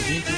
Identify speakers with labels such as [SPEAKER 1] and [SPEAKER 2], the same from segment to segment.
[SPEAKER 1] ouvintes,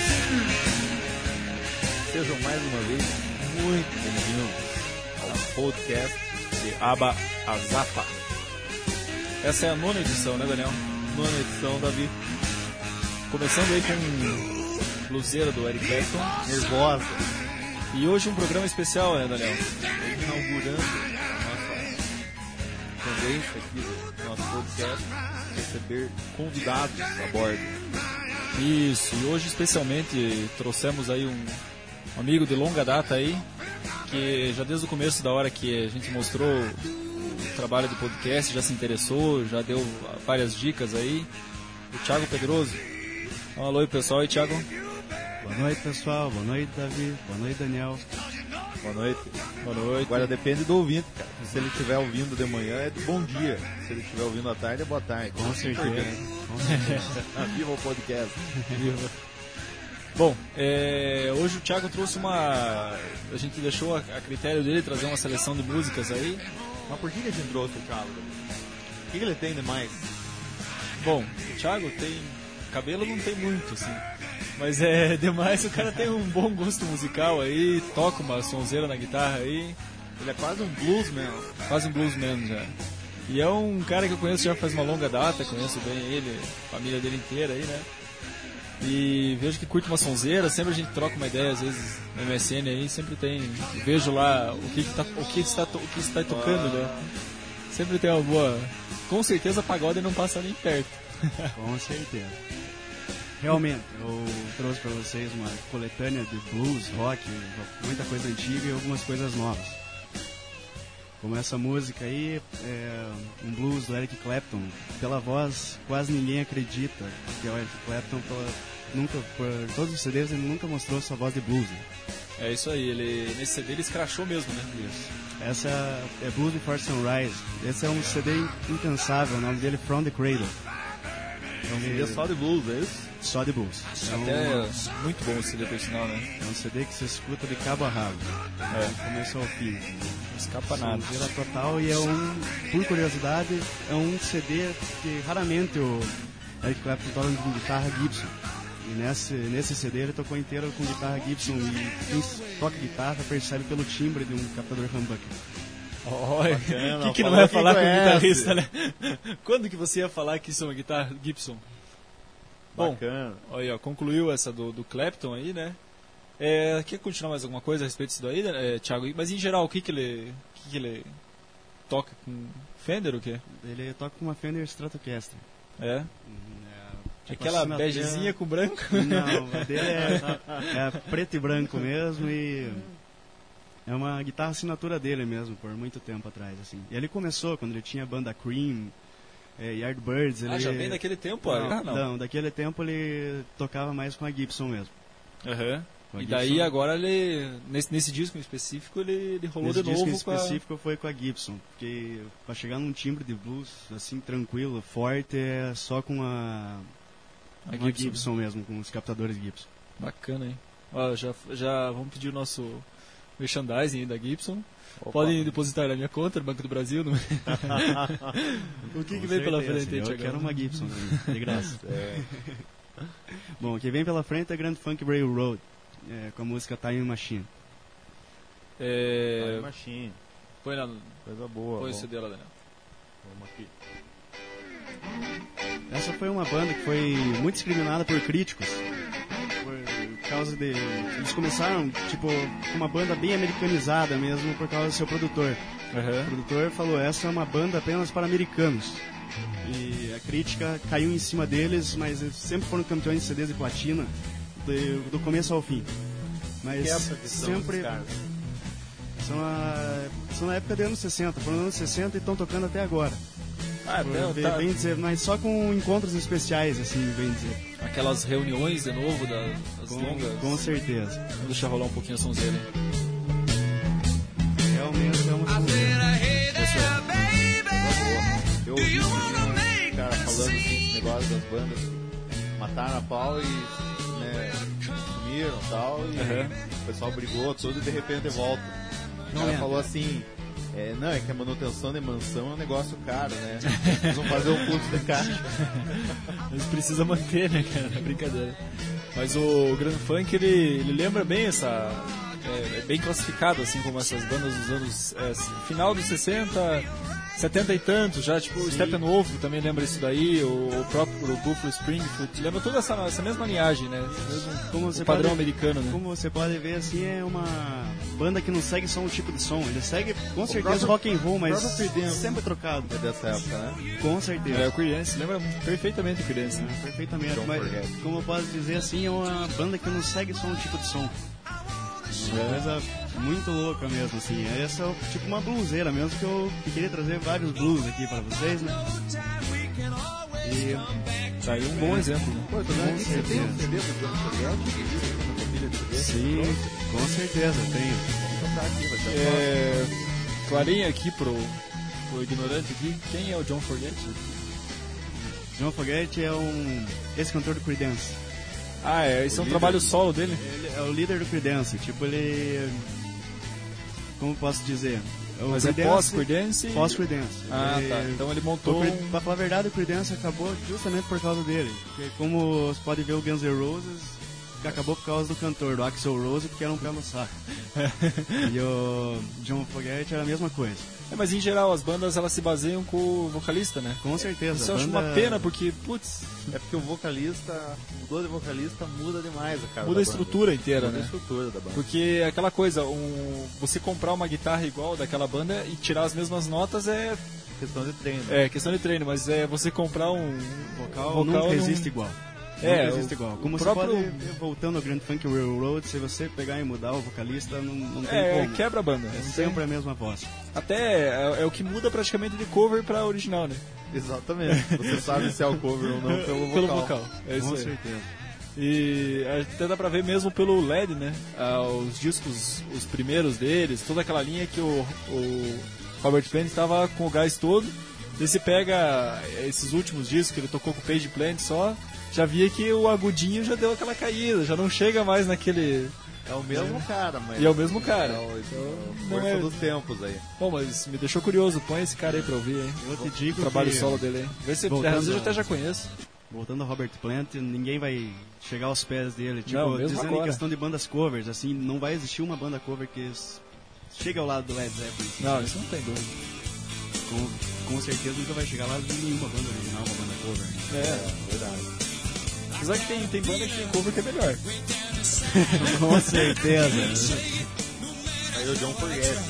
[SPEAKER 1] sejam mais uma vez muito bem-vindos ao podcast de Aba Azapa. Essa é a 9ª edição, né, Daniel? 9ª edição, Davi. Começando aí com bluseira do Eric Clapton, Nervosa. E hoje um programa especial, né, Daniel? Inaugurando a nossa tendência aqui do nosso podcast, receber convidados a bordo. Isso, e hoje especialmente trouxemos aí um amigo de longa data aí, que já desde o começo da hora que a gente mostrou o trabalho do podcast, já se interessou, já deu várias dicas aí, o Thiago Pedroso. Um alô aí, pessoal. E Thiago?
[SPEAKER 2] Boa noite, pessoal. Boa noite, Davi. Boa noite, Daniel.
[SPEAKER 1] Boa noite. Boa noite.
[SPEAKER 3] Agora depende do ouvinte, cara. Se ele estiver ouvindo de manhã, é de bom dia. Se ele estiver ouvindo à tarde, é boa tarde.
[SPEAKER 2] Com certeza.
[SPEAKER 3] Viva o podcast.
[SPEAKER 1] Viva. Bom, hoje o Thiago trouxe uma... A gente deixou a critério dele trazer uma seleção de músicas aí.
[SPEAKER 3] Mas por que a gente trouxe o Thiago? O que ele tem de mais?
[SPEAKER 1] Bom, o Thiago tem... Cabelo não tem muito, assim. Mas demais, o cara tem um bom gosto musical aí, toca uma sonzeira na guitarra aí.
[SPEAKER 3] Ele é quase um bluesman.
[SPEAKER 1] Quase um bluesman já. E é um cara que eu conheço já faz uma longa data, conheço bem ele, a família dele inteira aí, né? E vejo que curte uma sonzeira, sempre a gente troca uma ideia, às vezes no MSN aí, sempre tem. Vejo lá o que está tocando, né? Sempre tem uma boa. Com certeza pagode não passa nem perto.
[SPEAKER 2] Com certeza. Realmente, eu trouxe para vocês uma coletânea de blues, rock, muita coisa antiga e algumas coisas novas. Como essa música aí, é um blues do Eric Clapton. Pela voz, quase ninguém acredita que é o Eric Clapton. Por todos os CDs, ele nunca mostrou sua voz de blues. Né?
[SPEAKER 1] É isso aí, nesse CD ele escrachou mesmo, né?
[SPEAKER 2] Isso. Essa é Blues Before Sunrise. Esse é um CD incansável, o nome dele é From the Cradle.
[SPEAKER 3] É um CD só de blues, é isso?
[SPEAKER 2] Só de blues.
[SPEAKER 1] Até muito bom esse CD personal, né?
[SPEAKER 2] É um CD que você escuta de cabo a rabo. Começou ao fim.
[SPEAKER 1] Não escapa nada.
[SPEAKER 2] Sonzeira total, e por curiosidade, é um CD que raramente o Eric Clapton toca com guitarra Gibson. E nesse CD ele tocou inteiro com guitarra Gibson, e quem toca guitarra percebe pelo timbre de um captador humbucker.
[SPEAKER 1] Olha, o que não vai falar com o guitarrista, né? Quando que você ia falar que isso é uma guitarra Gibson?
[SPEAKER 3] Bacana.
[SPEAKER 1] Bom, olha, concluiu essa do Clapton aí, né? Quer continuar mais alguma coisa a respeito disso daí, Thiago? Mas em geral, o que ele toca com Fender, o quê?
[SPEAKER 2] Ele toca com uma Fender Stratocaster.
[SPEAKER 1] É?
[SPEAKER 2] Tipo
[SPEAKER 1] aquela begezinha com branco?
[SPEAKER 2] Não, a dele é preto e branco mesmo, e é uma guitarra assinatura dele mesmo, por muito tempo atrás, assim. E ele começou quando ele tinha a banda Cream, Yardbirds.
[SPEAKER 1] Já vem daquele tempo?
[SPEAKER 2] Não, daquele tempo ele tocava mais com a Gibson mesmo.
[SPEAKER 1] Uhum. E daí agora ele, nesse disco em específico, ele rolou de novo.
[SPEAKER 2] Nesse disco em específico foi com a Gibson, porque para chegar num timbre de blues assim, tranquilo, forte, é só com a Gibson mesmo, com os captadores Gibson.
[SPEAKER 1] Bacana, hein? Ó, já vamos pedir o nosso merchandising aí da Gibson.
[SPEAKER 3] Opa.
[SPEAKER 1] Podem depositar na minha conta, no Banco do Brasil. No... O que vem pela frente?
[SPEAKER 2] Eu quero uma Gibson, de graça. Bom, o que vem pela frente é Grand Funk Railroad, com a música Time Machine.
[SPEAKER 3] Time Machine.
[SPEAKER 1] Põe na...
[SPEAKER 3] Coisa boa.
[SPEAKER 1] Põe o CD lá, Daniel.
[SPEAKER 3] Vamos aqui.
[SPEAKER 2] Essa foi uma banda que foi muito discriminada por críticos. Por causa de... Eles começaram, tipo, com uma banda bem americanizada mesmo, por causa do seu produtor.
[SPEAKER 1] Uhum.
[SPEAKER 2] O produtor falou, essa é uma banda apenas para americanos. E a crítica caiu em cima deles, mas eles sempre foram campeões de CDs de platina, do começo ao fim. Mas sempre... São na época de anos 60, foram anos 60 e estão tocando até agora. Bem dizer, mas só com encontros especiais, assim, bem dizer.
[SPEAKER 1] Aquelas reuniões de novo das longas.
[SPEAKER 2] Com certeza.
[SPEAKER 1] Vamos deixar rolar um pouquinho a sonzeira.
[SPEAKER 2] Realmente é uma sonzeira.
[SPEAKER 3] Eu ouvi um cara falando esse negócio das bandas mataram a pau e sumiram e tal, e o pessoal brigou tudo e de repente volta. O cara falou assim, é que a manutenção de mansão é um negócio caro, né? Eles vão fazer um fluxo de caixa.
[SPEAKER 1] Eles precisam manter, né, cara? É brincadeira. Mas o Grand Funk, ele lembra bem essa... É bem classificado, assim, como essas bandas dos anos... final dos 60, 70 e tantos, já, tipo, o Steppenwolf também lembra isso daí, o próprio Buffalo Springfield, lembra toda essa mesma linhagem, né? Esse padrão americano, né?
[SPEAKER 2] Como você pode ver, assim, é uma banda que não segue só um tipo de som, ele segue, com certeza, rock and roll, mas sempre trocado.
[SPEAKER 3] É dessa época, né?
[SPEAKER 2] Com certeza.
[SPEAKER 1] O Creedence, lembra perfeitamente o Creedence, né?
[SPEAKER 2] Perfeitamente, mas, como eu posso dizer, assim, é uma banda que não segue só um tipo de som. Uma coisa muito louca mesmo, assim. Essa é tipo uma bluseira mesmo, que eu queria trazer vários blues aqui pra vocês, né? E
[SPEAKER 1] tá aí um bom exemplo, né?
[SPEAKER 3] Pô, você tem um CD do John Fogerty?
[SPEAKER 2] Sim, com certeza, tenho.
[SPEAKER 3] Então tá aqui, vai ser
[SPEAKER 1] clarinha aqui pro ignorante aqui, quem é o John Fogerty?
[SPEAKER 2] John Fogerty é esse cantor do Creedence.
[SPEAKER 1] Esse é um trabalho solo dele?
[SPEAKER 2] Ele é o líder do Creedence, tipo, ele... Como posso dizer?
[SPEAKER 1] Mas é pós-Creedence?
[SPEAKER 2] Pós-Creedence.
[SPEAKER 1] Tá. Então ele montou...
[SPEAKER 2] Pra falar a verdade, o Creedence acabou justamente por causa dele. Porque como você pode ver o Guns N' Roses, que acabou por causa do cantor, do Axl Rose, porque era um pé no saco. E o John Fogerty era a mesma coisa.
[SPEAKER 1] Mas em geral as bandas elas se baseiam com o vocalista, né?
[SPEAKER 2] Com certeza.
[SPEAKER 1] Isso eu acho uma pena, porque, putz...
[SPEAKER 3] É porque o vocalista, mudou de vocalista, muda demais a cara
[SPEAKER 1] muda a estrutura inteira,
[SPEAKER 3] muda
[SPEAKER 1] né?
[SPEAKER 3] a estrutura da banda.
[SPEAKER 1] Porque aquela coisa, você comprar uma guitarra igual daquela banda e tirar as mesmas notas é...
[SPEAKER 3] Questão de treino.
[SPEAKER 1] É, questão de treino, mas você comprar um
[SPEAKER 2] vocal nunca resiste igual.
[SPEAKER 1] Não
[SPEAKER 2] existe igual. Como você pode ver, voltando ao Grand Funk Railroad, se você pegar e mudar o vocalista, não tem como.
[SPEAKER 1] Quebra a banda.
[SPEAKER 2] É sempre a mesma voz.
[SPEAKER 1] Até é o que muda praticamente de cover pra original, né?
[SPEAKER 3] Exatamente. Você sabe se é o cover ou não pelo vocal.
[SPEAKER 1] É isso
[SPEAKER 2] Com
[SPEAKER 1] aí.
[SPEAKER 2] certeza.
[SPEAKER 1] E até dá pra ver mesmo pelo LED, né? Os discos, os primeiros deles, toda aquela linha que o Robert Plant estava com o gás todo. E você pega esses últimos discos que ele tocou com o Page Plant só, já via que o agudinho já deu aquela caída, já não chega mais naquele...
[SPEAKER 3] É o mesmo cara, mas...
[SPEAKER 1] E é o mesmo cara.
[SPEAKER 3] Força dos tempos aí.
[SPEAKER 1] Bom, mas me deixou curioso, põe esse cara aí pra ouvir, hein?
[SPEAKER 2] Eu te digo
[SPEAKER 1] o trabalho
[SPEAKER 2] que...
[SPEAKER 1] solo dele, hein? Vê se eu até já conheço.
[SPEAKER 2] Voltando ao Robert Plant, ninguém vai chegar aos pés dele. Tipo,
[SPEAKER 1] não, mesmo
[SPEAKER 2] dizendo
[SPEAKER 1] agora.
[SPEAKER 2] em questão de bandas covers, assim, não vai existir uma banda cover que chega ao lado do Led Zeppelin.
[SPEAKER 1] Não, isso não tem dúvida.
[SPEAKER 2] Com certeza nunca vai chegar lá de nenhuma banda original, uma banda cover.
[SPEAKER 3] Verdade.
[SPEAKER 1] Apesar que tem banda que tem cover que é melhor.
[SPEAKER 2] Com certeza.
[SPEAKER 3] Aí o John Fogerty.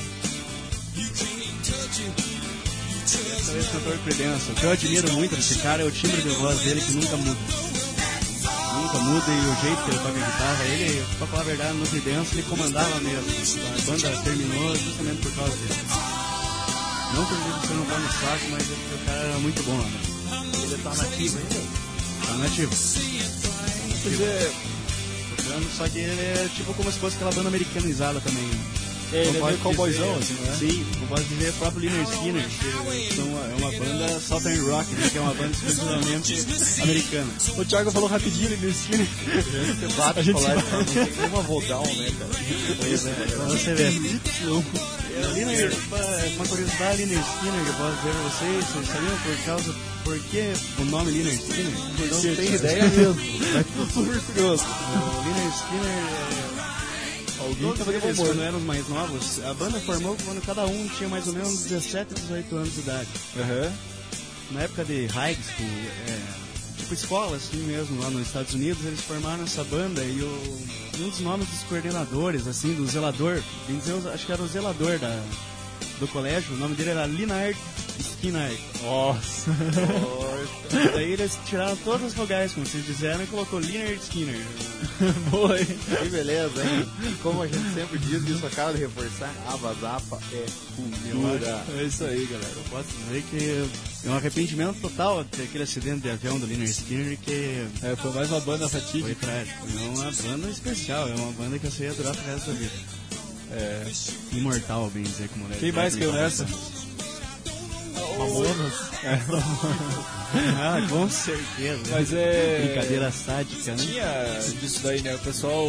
[SPEAKER 2] Esse é o cantor Creedence. O que eu admiro muito desse cara é o timbre de voz dele que nunca muda. Nunca muda, e o jeito que ele toca a guitarra, ele, pra falar a verdade, no Creedence ele comandava mesmo. A banda terminou justamente por causa dele. Não por ele ser um pé no saco, mas é porque o cara era muito bom, né?
[SPEAKER 3] Ele tá nativo ainda?
[SPEAKER 2] Tá nativo.
[SPEAKER 1] Tocando,
[SPEAKER 2] só que ele é tipo como se fosse aquela banda americanizada também.
[SPEAKER 1] Ele é meio cowboyzão, assim, não é?
[SPEAKER 2] Sim, eu posso dizer o próprio Lynyrd Skynyrd, que é uma banda Southern Rock, né, que é uma banda exclusivamente americana.
[SPEAKER 1] O Thiago falou rapidinho Lynyrd Skynyrd.
[SPEAKER 3] A gente falar não tem nenhuma vogal, né, cara?
[SPEAKER 2] Pois é, pra você ver. Uma curiosidade, Lynyrd Skynyrd, eu posso dizer pra vocês sabiam por que o nome Lynyrd Skynyrd?
[SPEAKER 3] Não tem ideia mesmo.
[SPEAKER 1] Tô super curioso.
[SPEAKER 2] O Lynyrd Skynyrd todos eles, quando eram os mais novos, a banda formou quando cada um tinha mais ou menos 17 a 18 anos de idade. Na época de high school, tipo escola assim mesmo, lá nos Estados Unidos, eles formaram essa banda e um dos nomes dos coordenadores, assim, do zelador, acho que era o zelador do colégio, o nome dele era Lynyrd Skynyrd.
[SPEAKER 1] Nossa!
[SPEAKER 2] Daí eles tiraram todas as vogais, como vocês disseram, e colocou Lynyrd Skynyrd.
[SPEAKER 1] Boa, hein?
[SPEAKER 3] Que beleza, hein? Como a gente sempre diz, isso acaba de reforçar, a Zappa é cultura.
[SPEAKER 1] É isso aí, galera.
[SPEAKER 2] Eu posso dizer que é um arrependimento total daquele acidente de avião do Lynyrd Skynyrd, que
[SPEAKER 1] foi mais uma banda fatídica.
[SPEAKER 2] Foi trágico. É uma banda especial, é uma banda que eu sei adorar pro resto da vida. Imortal, bem dizer, como
[SPEAKER 1] Quem mais caiu nessa?
[SPEAKER 3] Mamonas.
[SPEAKER 2] Com certeza.
[SPEAKER 1] Mas
[SPEAKER 2] brincadeira sádica, né?
[SPEAKER 1] Tinha disso daí, né? O pessoal,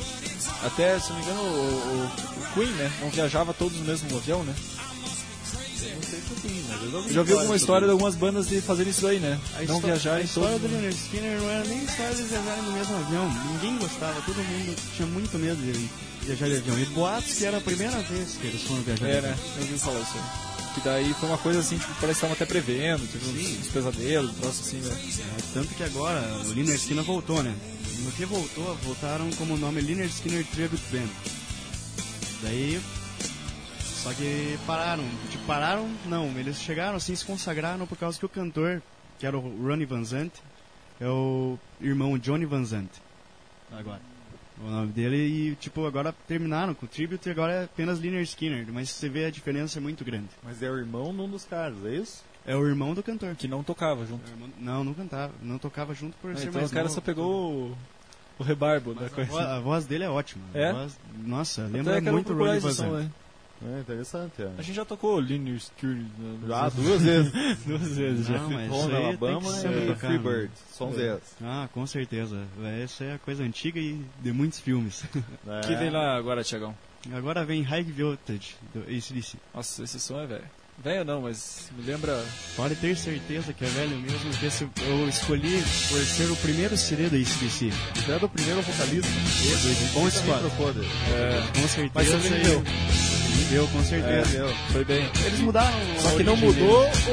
[SPEAKER 1] até, se não me engano, o Queen, né? Não viajava todos no mesmo avião, né?
[SPEAKER 3] não sei se eu vi, mas
[SPEAKER 1] Eu já vi alguma história de algumas bandas de fazerem isso aí, né? Não viajar
[SPEAKER 2] a
[SPEAKER 1] em
[SPEAKER 2] história
[SPEAKER 1] todos.
[SPEAKER 2] do Lynyrd Skynyrd não era nem história de viajarem no mesmo avião. Ninguém gostava, todo mundo tinha muito medo de viajar de avião. E boatos que era a primeira vez que eles foram viajar de
[SPEAKER 1] É,
[SPEAKER 2] avião.
[SPEAKER 1] né? Eu ouvi falar isso aí. Que daí foi uma coisa assim, tipo, parece que estavam até prevendo, tipo, uns pesadelos, um troço assim, né?
[SPEAKER 2] Tanto que agora o Lynyrd Skynyrd voltou, né? No que voltaram como o nome Lynyrd Skynyrd Tribute Band. Daí, só que pararam, não, eles chegaram assim, se consagraram por causa que o cantor, que era o Ronnie Van Zant, é o irmão Johnny Van Zant, agora, o nome dele, e tipo, agora terminaram com o Tribute e agora é apenas Lynyrd Skynyrd, mas você vê a diferença é muito grande.
[SPEAKER 3] Mas é o irmão de um dos caras, é isso?
[SPEAKER 2] É o irmão do cantor.
[SPEAKER 1] Que não tocava junto.
[SPEAKER 2] Não cantava, não tocava junto por ser
[SPEAKER 1] Então
[SPEAKER 2] mais
[SPEAKER 1] o cara
[SPEAKER 2] novo.
[SPEAKER 1] só pegou o rebarbo da coisa.
[SPEAKER 2] A voz dele é ótima.
[SPEAKER 1] É?
[SPEAKER 2] Nossa,
[SPEAKER 1] Até
[SPEAKER 2] lembra
[SPEAKER 1] quero
[SPEAKER 2] muito
[SPEAKER 1] procurar
[SPEAKER 2] Ronnie Van
[SPEAKER 1] esse som,
[SPEAKER 2] Zant.
[SPEAKER 1] né?
[SPEAKER 3] É interessante, é.
[SPEAKER 1] A gente já tocou Lynyrd Skynyrd.
[SPEAKER 3] Já, 2 vezes.
[SPEAKER 1] 2 vezes já.
[SPEAKER 2] Não, mas isso
[SPEAKER 3] Ronda,
[SPEAKER 2] aí
[SPEAKER 3] Alabama
[SPEAKER 2] tem que sempre
[SPEAKER 3] e
[SPEAKER 2] tocar,
[SPEAKER 3] Freebird.
[SPEAKER 2] né?
[SPEAKER 3] Sonzeiras.
[SPEAKER 2] Ah, com certeza. Essa é a coisa antiga e de muitos filmes.
[SPEAKER 3] É.
[SPEAKER 1] Que vem lá agora, Thiagão?
[SPEAKER 2] Agora vem High Voltage, do AC/DC.
[SPEAKER 1] Nossa, esse som é velho. Velho não, mas me lembra...
[SPEAKER 2] Pode ter certeza que é velho mesmo, porque eu escolhi por ser o primeiro CD da AC/DC.
[SPEAKER 3] Você é do primeiro vocalista?
[SPEAKER 2] Do Bon Scott. Com certeza.
[SPEAKER 1] Mas você me deu.
[SPEAKER 2] Me deu, com certeza.
[SPEAKER 1] Foi bem.
[SPEAKER 2] Eles mudaram.
[SPEAKER 1] Só
[SPEAKER 2] a
[SPEAKER 1] que não
[SPEAKER 2] origem
[SPEAKER 1] mudou
[SPEAKER 2] deles.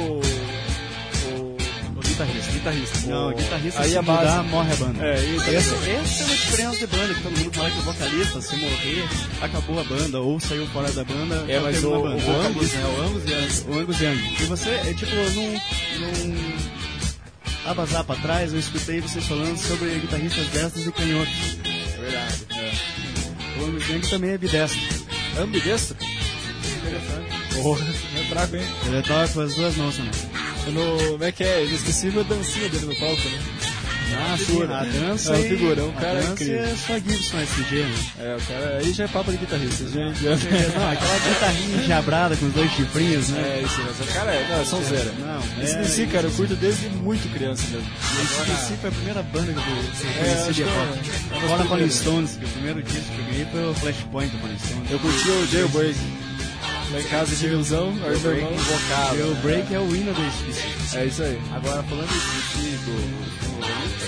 [SPEAKER 1] o guitarrista.
[SPEAKER 2] Não, o guitarrista
[SPEAKER 1] aí
[SPEAKER 2] se
[SPEAKER 1] a base...
[SPEAKER 2] mudar, morre a banda.
[SPEAKER 1] É, isso.
[SPEAKER 2] Essa é uma diferença de banda, que todo mundo fala que o vocalista, se morrer, acabou a banda, ou saiu fora da banda,
[SPEAKER 1] É, mas
[SPEAKER 2] termina
[SPEAKER 1] o
[SPEAKER 2] a banda.
[SPEAKER 1] Angus, né? O Angus e
[SPEAKER 2] O Angus Young. E você, tipo, num abazar pra trás, eu escutei vocês falando sobre guitarristas destros e canhotos.
[SPEAKER 3] É verdade.
[SPEAKER 2] O Angus Young também é bidestro.
[SPEAKER 1] ambidestro? Interessante. Porra, é fraco, hein?
[SPEAKER 2] Ele toca com as duas mãos também.
[SPEAKER 1] Como é que é? Eu esqueci a dancinha dele no palco, né?
[SPEAKER 2] Ah, sim,
[SPEAKER 1] figura.
[SPEAKER 2] a dança
[SPEAKER 1] É um
[SPEAKER 2] e...
[SPEAKER 1] figurão, o
[SPEAKER 2] a
[SPEAKER 1] cara é
[SPEAKER 2] dança
[SPEAKER 1] incrível.
[SPEAKER 2] é só Gibson SG, né?
[SPEAKER 1] É, o cara aí já é papo de guitarrista. Já...
[SPEAKER 2] Não, aquela guitarrinha enjabrada com os dois chifrinhos, né?
[SPEAKER 1] É, isso mesmo. O cara é, são zero.
[SPEAKER 2] Não,
[SPEAKER 1] Esse DC, cara, eu curto desde muito criança mesmo.
[SPEAKER 2] Esse DC foi a primeira banda que eu
[SPEAKER 1] É,
[SPEAKER 2] conheci
[SPEAKER 1] acho
[SPEAKER 2] de
[SPEAKER 1] que
[SPEAKER 2] rock.
[SPEAKER 1] é
[SPEAKER 2] Fora Rolling Stones, que o primeiro disco que eu ganhei foi o Flashpoint do Rolling Stones.
[SPEAKER 1] Eu curti o Jailbreak. Lá em casa de ilusão, aí meu irmão
[SPEAKER 2] E o Break é o hino do DC.
[SPEAKER 1] É isso aí.
[SPEAKER 3] Agora, falando do vocalista,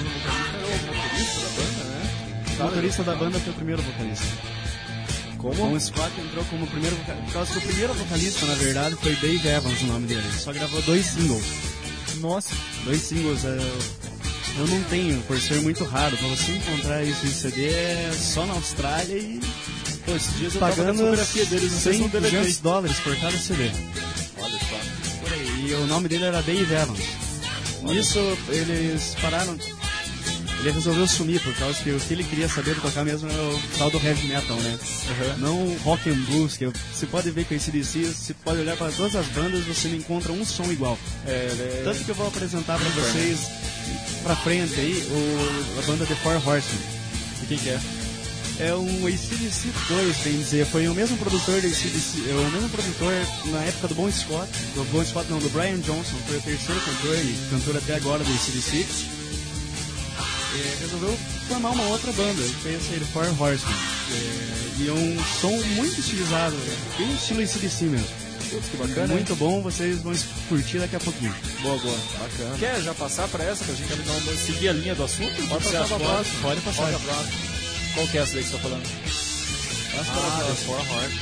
[SPEAKER 2] O motorista da banda foi o primeiro vocalista.
[SPEAKER 1] Como?
[SPEAKER 2] O Scott entrou como primeiro vocalista. Por causa que o primeiro vocalista, na verdade, foi Dave Evans, o nome dele. Ele só gravou 2 singles.
[SPEAKER 1] Nossa.
[SPEAKER 2] 2 singles. Eu não tenho, por ser muito raro. Pra você encontrar isso em CD é só na Austrália e
[SPEAKER 1] Pô, esses dias eu tava na
[SPEAKER 2] pagando
[SPEAKER 1] discografia deles, não sei se
[SPEAKER 2] 100,
[SPEAKER 1] são DVD.
[SPEAKER 2] $200 por cada CD.
[SPEAKER 3] olha só.
[SPEAKER 2] Por aí. E o nome dele era Dave Evans. Nisso eles pararam. Ele resolveu sumir por causa que o que ele queria saber de tocar mesmo era o tal do heavy metal, né? Não o rock and blues, que você pode ver que o AC/DC, você pode olhar para todas as bandas, você não encontra um som igual. Tanto que eu vou apresentar para vocês pra frente aí a banda The Four Horsemen.
[SPEAKER 1] E quem que é?
[SPEAKER 2] É um AC/DC 2, bem dizer. Foi o mesmo produtor do AC/DC, o mesmo produtor na época do Bon Scott. Do Brian Johnson, foi o terceiro cantor e cantor até agora do AC/DC. Resolveu formar uma outra banda, ele fez The Four Horsemen. E é um som muito estilizado, bem estilo AC/DC mesmo.
[SPEAKER 1] Putz, que bacana.
[SPEAKER 2] Muito bom, vocês vão curtir daqui a pouquinho.
[SPEAKER 1] Boa, boa. Bacana. Quer já passar pra essa, pra gente não seguir a linha do assunto? Pode passar pra próxima.
[SPEAKER 2] Pode passar.
[SPEAKER 1] Pode pra próxima. Qual que é essa daí que você tá falando?
[SPEAKER 3] The Four Horsemen.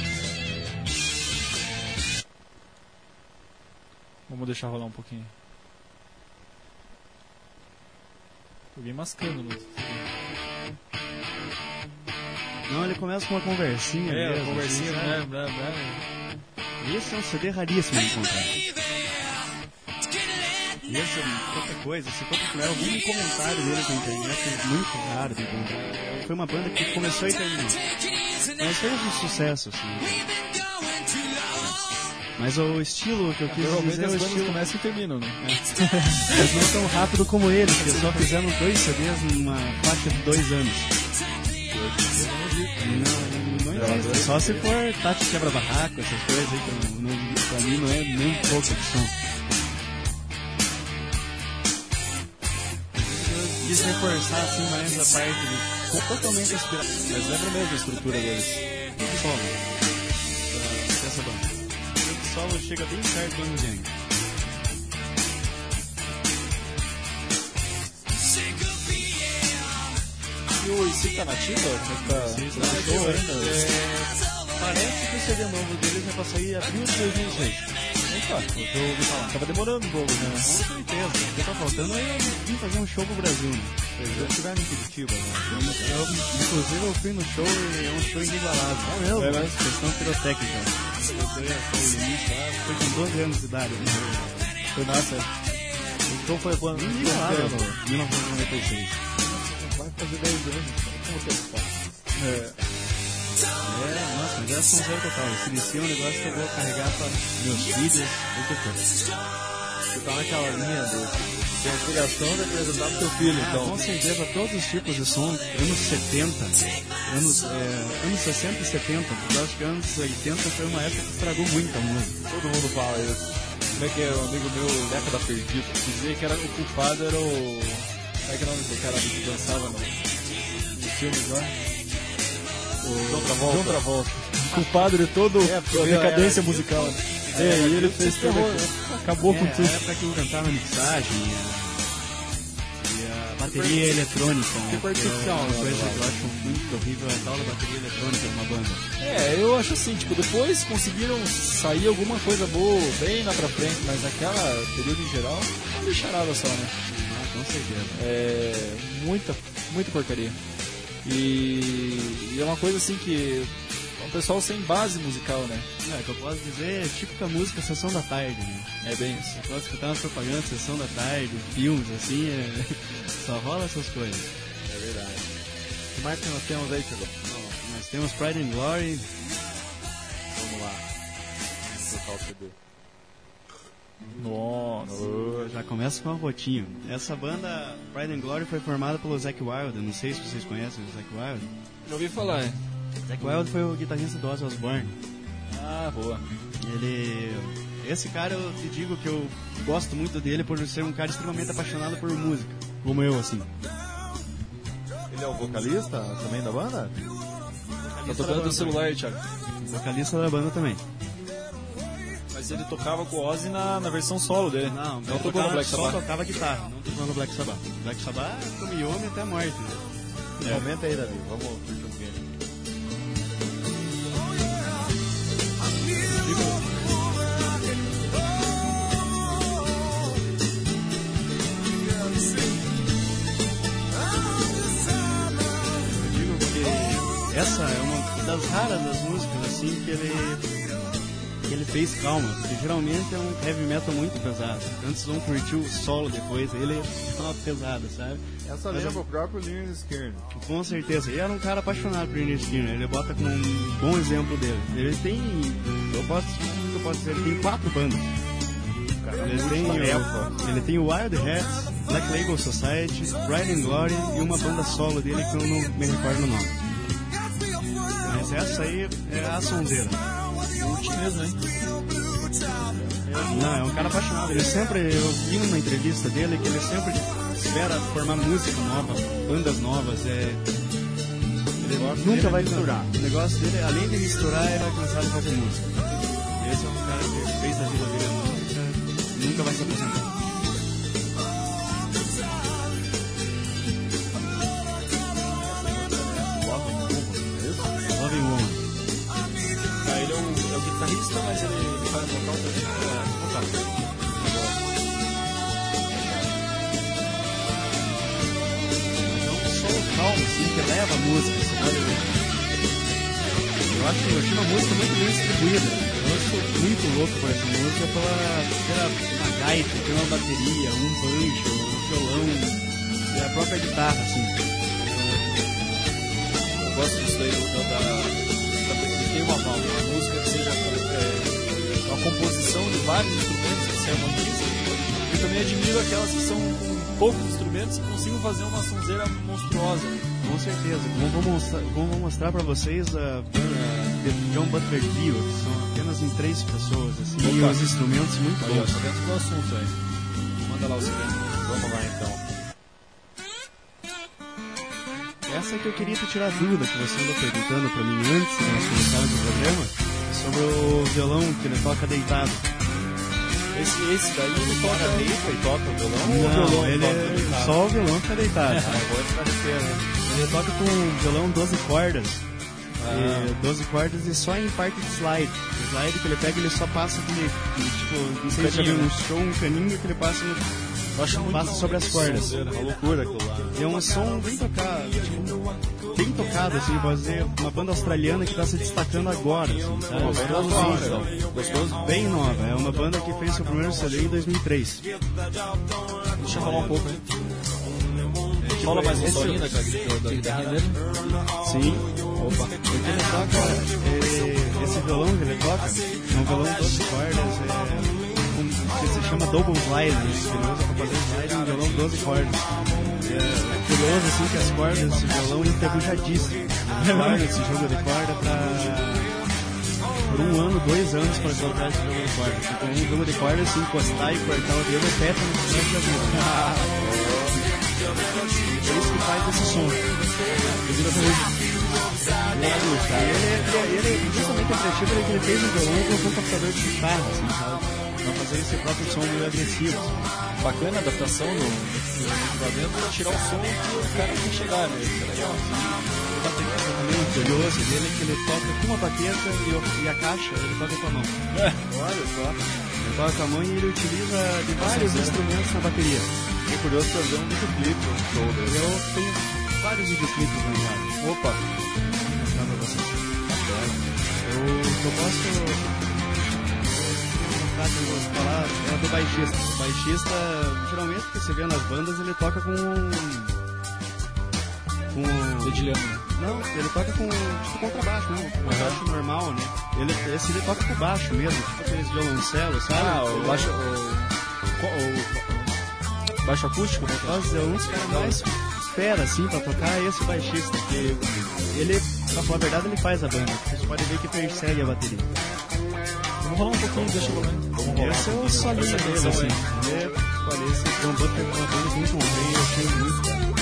[SPEAKER 1] Vamos deixar rolar um pouquinho. Alguém mascando, né?
[SPEAKER 2] Não, ele começa com uma conversinha. mesmo,
[SPEAKER 1] conversinha,
[SPEAKER 2] assim,
[SPEAKER 1] né?
[SPEAKER 2] Esse é um CD raríssimo de encontrar. E esse é outra coisa, se for procurar algum comentário deles na internet, é muito raro de encontrar. Foi uma banda que começou e terminou. Mas fez um sucesso, assim. Mas o estilo que eu quis dizer é o estilo...
[SPEAKER 1] começam e terminam, né?
[SPEAKER 2] Eles não tão rápido como eles, porque só fizeram 2 CDs numa faixa de 2 anos. Não existe. Só se for Tati Quebra-Barraco, essas coisas aí, que pra mim não é nem um pouco de som. Eu quis reforçar assim mais a parte de totalmente inspiração.
[SPEAKER 1] Mas lembra mesmo a estrutura deles.
[SPEAKER 2] Tudo solo. Essa banda. solo chega bem perto do Angus Young.
[SPEAKER 1] E o IC tá nativa?
[SPEAKER 2] Parece que o CD novo deles é pra sair abril de 2006.
[SPEAKER 1] Opa, eu ouvi falar. Tava demorando um pouco, né?
[SPEAKER 2] Com certeza. O que tá faltando é vir fazer um show pro Brasil, né?
[SPEAKER 3] Eles estiveram em Curitiba, né?
[SPEAKER 2] Inclusive eu fui no show e é um show inigualável.
[SPEAKER 3] É mesmo?
[SPEAKER 2] É, mas questão pirotécnica. Foi com 12 anos de idade.
[SPEAKER 1] Foi massa.
[SPEAKER 3] Então foi quando?
[SPEAKER 2] Inigualável. 1996.
[SPEAKER 3] Vai fazer 10 anos. Como que é fácil?
[SPEAKER 2] Nossa, mas é sonzeiro total. Esse DC é um negócio que eu vou carregar para meus filhos, o que for.
[SPEAKER 3] Você tá naquela linha de obrigação de apresentar pro teu filho, então.
[SPEAKER 2] Com certeza, todos os tipos de som, anos 70, anos 60 e 70, eu acho que anos 80 foi uma época que estragou muito a música.
[SPEAKER 3] Todo mundo fala isso.
[SPEAKER 1] Como é que é? Um amigo meu, Leca da Perdido, dizia que era, o culpado era o... Como é que é o nome do cara que dançava no filme lá? João Travolta. Culpado de toda a decadência musical. E ele fez terror, acabou com tudo.
[SPEAKER 2] Na época que inventaram a mixagem e a bateria eletrônica, né?
[SPEAKER 3] Tipo artificial,
[SPEAKER 2] uma coisa
[SPEAKER 3] né?
[SPEAKER 2] que eu acho muito horrível é a tal da bateria eletrônica de uma banda.
[SPEAKER 1] Eu acho assim, tipo, depois conseguiram sair alguma coisa boa bem lá pra frente, mas naquela período em geral, uma bicharada só, né?
[SPEAKER 2] Com certeza.
[SPEAKER 1] É muita porcaria. E é uma coisa assim que é um pessoal sem base musical, né?
[SPEAKER 2] O que eu posso dizer é típica música Sessão da Tarde, né?
[SPEAKER 1] É bem isso.
[SPEAKER 2] Eu posso escutar umas propagandas Sessão da Tarde, filmes, assim, só rola essas coisas.
[SPEAKER 3] É verdade. O que mais que nós temos aí, Thiago?
[SPEAKER 2] Nós temos Pride and Glory.
[SPEAKER 3] Vamos lá. Vamos tocar o CD.
[SPEAKER 1] Nossa.
[SPEAKER 2] Já começa com uma rotinha. Essa banda, Pride and Glory, foi formada pelo Zakk Wylde. Não sei se vocês conhecem o Zakk Wylde.
[SPEAKER 1] Já ouvi falar, hein?
[SPEAKER 2] Zakk Wylde foi o guitarrista do Ozzy Osbourne.
[SPEAKER 1] Ah, boa.
[SPEAKER 2] Esse cara, eu te digo que eu gosto muito dele por ser um cara extremamente apaixonado por música. Como eu, assim.
[SPEAKER 3] Ele é o vocalista também da banda?
[SPEAKER 1] Tá tocando teu celular aí, Thiago.
[SPEAKER 2] Vocalista da banda também.
[SPEAKER 1] Mas ele tocava com o Ozzy na versão solo dele.
[SPEAKER 2] Não
[SPEAKER 1] tocou no Black Sabbath.
[SPEAKER 2] Só tocava guitarra, não tocou no Black Sabbath. Black Sabbath é como Yomi até a morte. Né?
[SPEAKER 3] Comenta aí, Davi. Vamos curtir um pouquinho.
[SPEAKER 2] Eu digo que essa é uma das raras das músicas assim que ele fez calma, porque geralmente é um heavy metal muito pesado. Antes vão curtir o solo depois, ele é uma pesada, sabe?
[SPEAKER 3] Essa lembra o próprio Lynyrd Skynyrd.
[SPEAKER 2] Com certeza. E era um cara apaixonado por Lynyrd Skynyrd. Ele bota como um bom exemplo dele. Ele tem, eu posso dizer, ele tem 4 bandas. Ele tem o Wild Hats, Black Label Society, Pride and Glory e uma banda solo dele que eu não me recordo o nome. Mas essa aí é a sonzeira.
[SPEAKER 1] Mesmo, hein?
[SPEAKER 2] Não, é um cara apaixonado. Eu vi numa entrevista dele que ele sempre espera formar música nova, bandas novas. Ele nunca vai misturar. O negócio dele, além de misturar, é vai começar a fazer música. Esse é um cara que fez a vida dele música, nunca vai se aposentar. Loving Woman.
[SPEAKER 1] Ele é o guitarrista, mas ele faz vocal também. Vocal.
[SPEAKER 2] Calma, assim, que leva a música, sabe? Eu achei uma música muito bem distribuída. Eu sou muito louco por essa música ter uma gaita, ter uma bateria, um banjo, um violão e a própria guitarra, assim.
[SPEAKER 1] Eu gosto disso aí, que tem uma música que seja uma composição de vários instrumentos que se harmonizam. Eu também admiro aquelas que são com poucos instrumentos e consigam fazer uma sonzeira monstruosa.
[SPEAKER 2] Com certeza. Vamos mostrar pra vocês a The John Butler Trio, que são apenas em 3 pessoas, assim, e os instrumentos muito
[SPEAKER 1] Olha,
[SPEAKER 2] bons.
[SPEAKER 1] tá dentro do assunto aí. Manda lá o seguinte.
[SPEAKER 3] Vamos lá, então.
[SPEAKER 2] Essa é que eu queria te tirar a dúvida que você andou perguntando pra mim antes de nós começarmos o programa. sobre o violão que ele toca deitado.
[SPEAKER 1] Esse daí ele toca deita e toca o violão?
[SPEAKER 2] Não,
[SPEAKER 1] ou o violão
[SPEAKER 2] ele
[SPEAKER 1] toca
[SPEAKER 2] é
[SPEAKER 1] deitado?
[SPEAKER 2] só o violão fica deitado.
[SPEAKER 3] Agora esclarecer, né?
[SPEAKER 2] Ele toca com um violão 12 cordas. E 12 cordas e só em parte de slide. O slide que ele pega, ele só passa aquele, tipo, não sei se já viu um som, um caninho que ele passa, passa sobre as cordas.
[SPEAKER 3] É uma loucura aquilo lá.
[SPEAKER 2] E é um som bem tocado, tipo, bem tocado, assim, pode dizer, uma banda australiana que está se destacando agora, assim, sabe?
[SPEAKER 3] Uma banda nova, então. Gostoso?
[SPEAKER 2] Bem nova, é uma banda que fez seu primeiro CD em 2003.
[SPEAKER 1] Deixa eu falar um pouco aí. Fala mais um solinho da guitarra dele.
[SPEAKER 2] Sim. Opa. Porque ele toca, esse violão que ele toca, é um violão 12 cordas, que se chama double slide, né? Que ele usa pra fazer slide um violão 12 cordas. É curioso, assim, que as cordas desse violão enferrujadíssimas. Ele guarda esse jogo de corda por 1 ano, 2 anos para colocar esse jogo de corda. Porque um jogo de corda, se encostar e cortar o dedo, é teto no resto da vida. É isso que faz esse som. Ele é justamente atrativo, é que ele fez um violão com um computador de guitarra, assim, sabe? Pra fazer esse próprio som meio agressivo. Assim.
[SPEAKER 1] Bacana a adaptação no equipamento pra tirar o som que o cara quer chegar, né? Isso é legal.
[SPEAKER 2] O baterista também, o curioso dele é que ele toca com uma baqueta e a caixa ele toca com a mão.
[SPEAKER 3] Olha só.
[SPEAKER 2] Ele toca com a mão e ele utiliza de vários instrumentos na bateria.
[SPEAKER 3] Fiquei curioso pra ver um videoclipe, um show dele.
[SPEAKER 2] Eu tenho vários videoclipes na minha.
[SPEAKER 3] Opa!
[SPEAKER 2] Vou mostrar pra vocês. Eu posso... Eu vou falar do baixista. O baixista, geralmente, que você vê nas bandas, ele toca com
[SPEAKER 1] Dedilhando.
[SPEAKER 2] Não, ele toca com tipo contrabaixo, né? Um baixo normal, né? Ele toca com baixo mesmo, tipo aqueles violoncelos, sabe?
[SPEAKER 1] Ah, o baixo... O baixo acústico, né?
[SPEAKER 2] Nossa, é um dos caras mais fera, assim, pra tocar é esse baixista, que ele, pra falar a verdade, ele faz a banda. Você pode ver que persegue a bateria.
[SPEAKER 1] Vamos rolar um pouquinho, deixa eu rolar.
[SPEAKER 2] Esse é o solinho dele, assim. Olha, esse trombone que uma banda muito bem, eu achei muito, cara.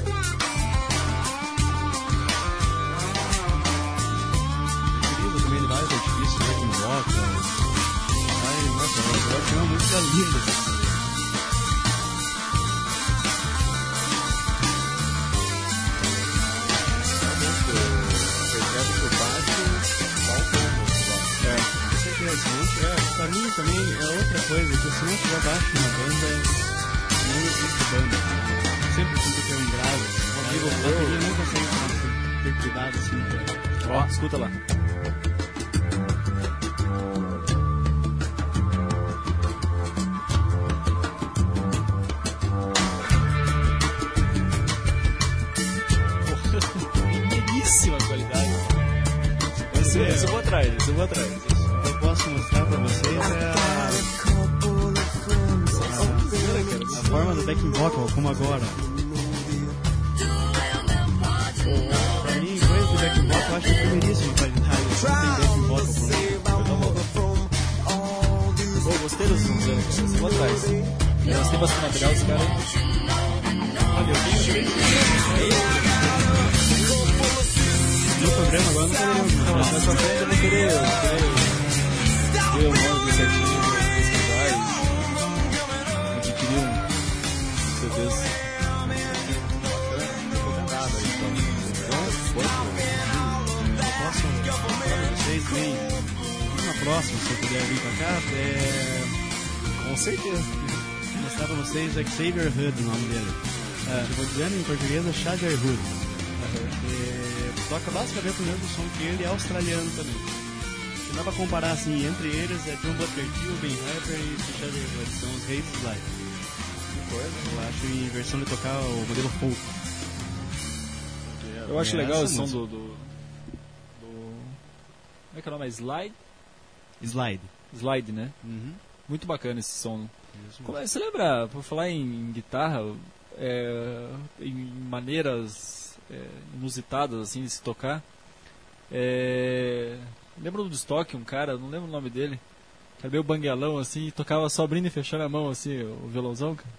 [SPEAKER 2] Utiliza também de vários artifícios, backing vocals. Nossa, eu achei uma música linda. Pra mim também é outra coisa, que se não tiver baixo na banda, não existe banda. Sempre sinto que é um grave. A bateria não consegue ter cuidado assim.
[SPEAKER 1] Ó, escuta lá. Belíssima qualidade. Esse eu vou atrás,
[SPEAKER 2] Eu posso mostrar pra vocês a forma do backing vocal, como agora. Pra mim, coisa de backing vocal, eu acho que é primeiríssimo qualidade. Não tem backing vocal
[SPEAKER 1] Pô, gostei dos sons, eu vou atrás. Elas têm bastante material, esse cara. Olha, eu tenho
[SPEAKER 2] no programa agora não poderia.
[SPEAKER 1] Nessa frente eu vou querer ver o nome desse artigo, pesquisar e adquirir um CDs.
[SPEAKER 3] Recomendado aí, então.
[SPEAKER 2] Eu posso mostrar pra vocês bem. Na próxima, se eu puder vir pra cá,
[SPEAKER 1] Com certeza.
[SPEAKER 2] vou mostrar pra vocês Xavier Hood, o nome dele. Eu vou dizendo em português é Xavier Hood. Toca basicamente o mesmo som que ele, é australiano também. Se dá pra comparar assim, entre eles é John Butler Hill, Ben Harper e Xavier Hood, são os reis do slide. Que coisa, eu acho, em versão de tocar o modelo folk.
[SPEAKER 1] Eu acho legal o som
[SPEAKER 2] música.
[SPEAKER 1] do... Como é que é o nome? É Slide?
[SPEAKER 2] Slide.
[SPEAKER 1] Slide, né?
[SPEAKER 2] Uhum.
[SPEAKER 1] Muito bacana esse som.
[SPEAKER 2] Isso
[SPEAKER 1] Como você lembra, por falar em guitarra, em maneiras inusitadas assim de se tocar, lembra do Stock, um cara, não lembro o nome dele, que era meio banguelão assim, e tocava só abrindo e fechando a mão assim, o violãozão, cara.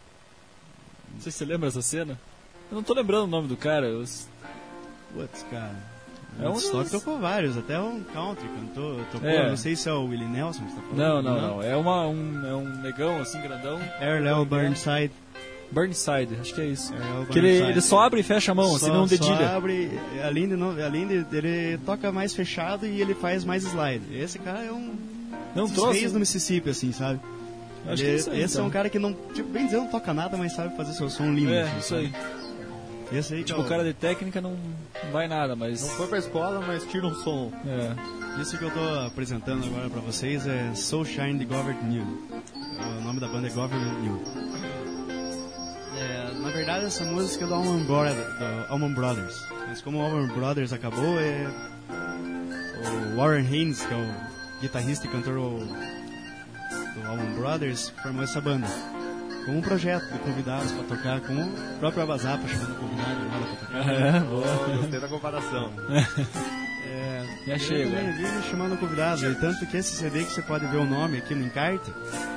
[SPEAKER 1] Não sei se você lembra essa cena. Eu não tô lembrando o nome do cara.
[SPEAKER 2] Putz, cara. O Woodstock tocou vários, até um country tocou, não sei se é o Willie Nelson que você tá falando.
[SPEAKER 1] Não. É um negão assim, grandão.
[SPEAKER 2] Earl Burnside.
[SPEAKER 1] Burnside, acho que é isso. Que ele só abre e fecha a mão, assim, não dedilha.
[SPEAKER 2] Só abre, além de ele toca mais fechado e ele faz mais slide. Esse cara é dos reis do Mississippi, assim, sabe?
[SPEAKER 1] Acho que esse
[SPEAKER 2] então. É um cara que não, tipo, bem dizer, não toca nada, mas sabe fazer seu som lindo.
[SPEAKER 1] É, isso aí.
[SPEAKER 2] Esse aí
[SPEAKER 1] tipo, o cara de técnica não vai nada, mas...
[SPEAKER 3] Não foi pra escola, mas tira um som.
[SPEAKER 2] Isso que eu tô apresentando agora pra vocês é Soul Shine the Government New. O nome da banda é Government New. Na verdade, essa música é do Allman Brothers. Mas como o Allman Brothers acabou, o Warren Haynes, que é o guitarrista e cantor do Allman Brothers, formou essa banda. Com um projeto de convidados para tocar, com o próprio Abba Zapa chamando convidado lá para tocar.
[SPEAKER 3] Boa, gostei da comparação.
[SPEAKER 1] Já chega.
[SPEAKER 2] Também vive chamando convidados, e tanto que esse CD que você pode ver o nome aqui no encarte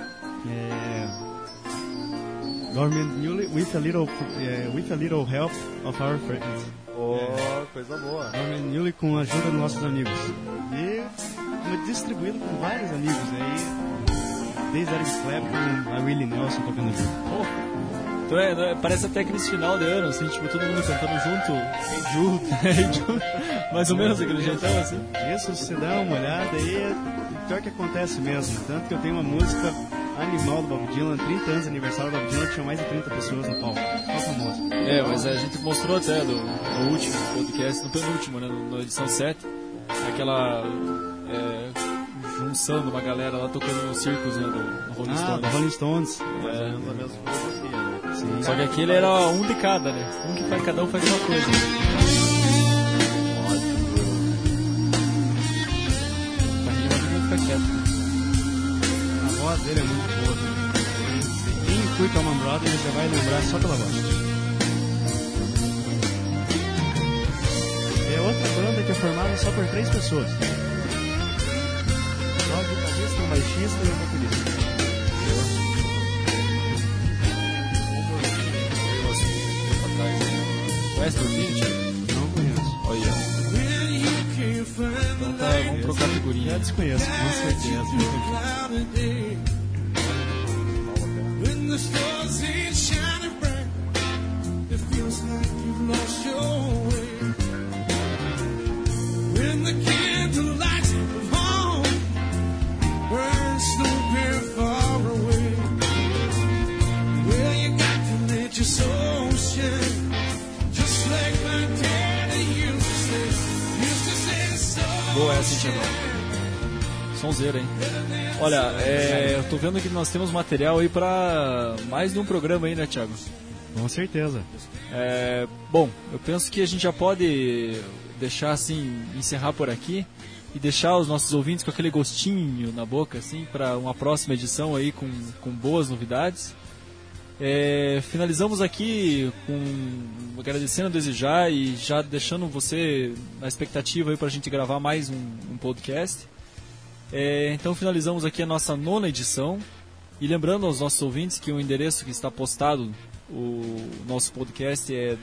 [SPEAKER 2] Government Newly with a little help of our friends.
[SPEAKER 3] Coisa boa.
[SPEAKER 2] Government Newly com a ajuda dos nossos amigos. E distribuído com vários amigos aí, desde Eric Clapton a Willie Nelson tocando junto.
[SPEAKER 1] Então parece até aquele final de ano, assim, tipo, todo mundo cantando junto. Mais ou menos aquele jeitão, assim.
[SPEAKER 2] Isso, você dá uma olhada aí, pior que acontece mesmo. Tanto que eu tenho uma música animal do Bob Dylan, 30 anos de aniversário do Bob Dylan, tinha mais de 30 pessoas no palco. Só famoso.
[SPEAKER 1] Mas a gente mostrou até no último podcast, no penúltimo, né, na edição 7, aquela junção de uma galera lá tocando nos circos, né, do Rolling Stones.
[SPEAKER 2] Do Rolling Stones.
[SPEAKER 1] Sim. Só que aquele era um de cada, né? Cada um faz uma coisa. Fica quieto.
[SPEAKER 2] A voz dele é muito boa. Quem curte Allman Brothers já vai lembrar só pela voz. É outra banda que é formada só por 3 pessoas. Só o guitarrista, um baixista e um baterista.
[SPEAKER 1] Conhece o Vintage?
[SPEAKER 2] Não conheço.
[SPEAKER 1] Olha. Então vamos trocar figurinha.
[SPEAKER 2] Já desconheço, com certeza.
[SPEAKER 1] Boa essa, Tiagão. Sonzeira, hein? Olha, eu tô vendo que nós temos material aí pra mais de um programa aí, né, Thiago?
[SPEAKER 2] Com certeza.
[SPEAKER 1] Bom, eu penso que a gente já pode deixar assim, encerrar por aqui e deixar os nossos ouvintes com aquele gostinho na boca, assim, para uma próxima edição aí com boas novidades. Finalizamos aqui agradecendo a desejar e já deixando você na expectativa aí para a gente gravar mais um podcast. Então finalizamos aqui a nossa 9ª edição e lembrando aos nossos ouvintes que o endereço que está postado o nosso podcast é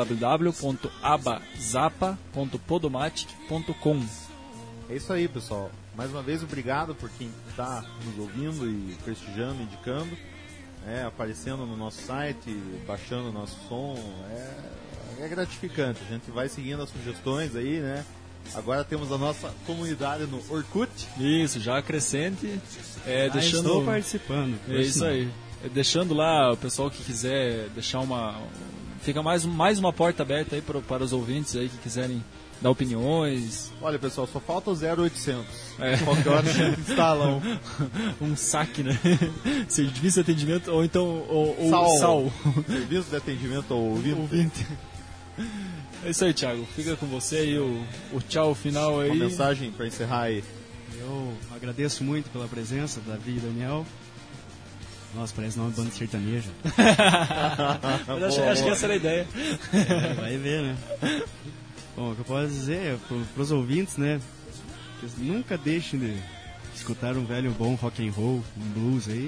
[SPEAKER 1] www.abazapa.podomatic.com.
[SPEAKER 3] É isso aí, pessoal. Mais uma vez, obrigado por quem está nos ouvindo e prestigiando, indicando. Aparecendo no nosso site, baixando o nosso som, é gratificante. A gente vai seguindo as sugestões aí, né? Agora temos a nossa comunidade no Orkut.
[SPEAKER 1] Isso, já crescente.
[SPEAKER 2] Estou participando.
[SPEAKER 1] É isso aí. Deixando lá o pessoal que quiser deixar fica mais uma porta aberta aí para os ouvintes aí que quiserem dar opiniões.
[SPEAKER 3] Olha, pessoal, só falta o 0800. Qualquer hora vocês instalam
[SPEAKER 1] um saque, né? Serviço de atendimento ou então
[SPEAKER 3] SAL. Serviço de atendimento ao ouvinte.
[SPEAKER 1] É isso aí, Thiago. Fica com você aí o tchau final aí.
[SPEAKER 3] Uma mensagem para encerrar aí.
[SPEAKER 2] Eu agradeço muito pela presença, Davi e Daniel. Nossa, parece nome de banda sertaneja.
[SPEAKER 1] Mas acho que essa era a ideia.
[SPEAKER 2] Vai ver, né? Bom, o que eu posso dizer para os ouvintes, né? Que nunca deixem de escutar um velho bom rock and roll, um blues aí.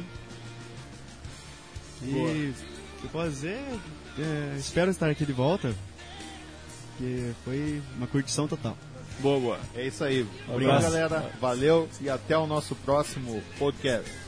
[SPEAKER 2] E o que eu posso dizer, espero estar aqui de volta, que foi uma curtição total.
[SPEAKER 1] Boa.
[SPEAKER 3] É isso aí.
[SPEAKER 1] Um
[SPEAKER 3] Obrigado,
[SPEAKER 1] abraço.
[SPEAKER 3] galera. Valeu e até o nosso próximo podcast.